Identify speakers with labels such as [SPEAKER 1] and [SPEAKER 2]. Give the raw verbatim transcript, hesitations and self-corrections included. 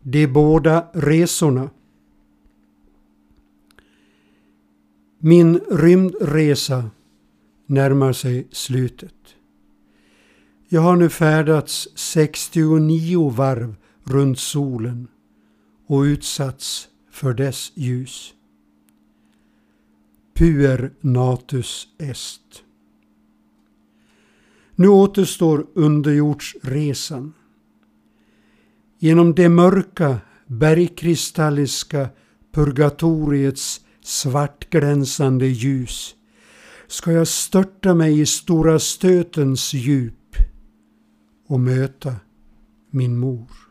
[SPEAKER 1] De båda resorna. Min rymdresa närmar sig slutet. Jag har nu färdats sextionio varv runt solen och utsatts för dess ljus. Puer natus est. Nu återstår underjordsresan. Genom det mörka bergkristalliska purgatoriets svartglänsande ljus ska jag störta mig i Stora Stötens djup och möta min mor.